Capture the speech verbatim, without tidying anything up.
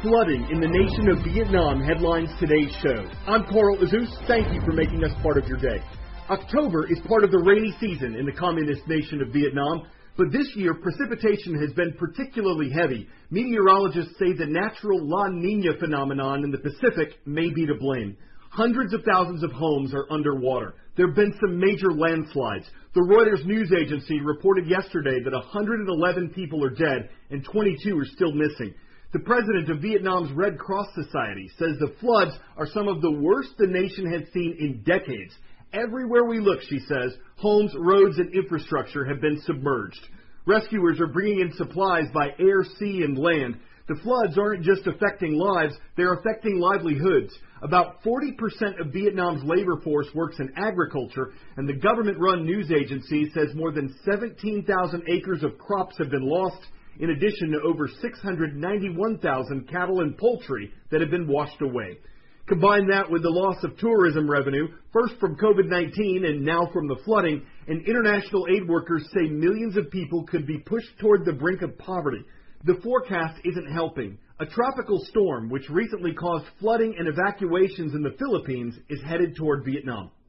Flooding in the nation of Vietnam headlines today's show. I'm Carl Azus. Thank you for making us part of your day. October is part of the rainy season in the communist nation of Vietnam, but this year precipitation has been particularly heavy. Meteorologists say the natural La Nina phenomenon in the Pacific may be to blame. Hundreds of thousands of homes are underwater. There have been some major landslides. The Reuters news agency reported yesterday that one hundred eleven people are dead and twenty-two are still missing. The president of Vietnam's Red Cross Society says the floods are some of the worst the nation has seen in decades. Everywhere we look, she says, homes, roads, and infrastructure have been submerged. Rescuers are bringing in supplies by air, sea, and land. The floods aren't just affecting lives, they're affecting livelihoods. About forty percent of Vietnam's labor force works in agriculture, and the government-run news agency says more than seventeen thousand acres of crops have been lost, in addition to over six hundred ninety-one thousand cattle and poultry that have been washed away. Combine that with the loss of tourism revenue, first from COVID nineteen and now from the flooding, and international aid workers say millions of people could be pushed toward the brink of poverty. The forecast isn't helping. A tropical storm, which recently caused flooding and evacuations in the Philippines, is headed toward Vietnam.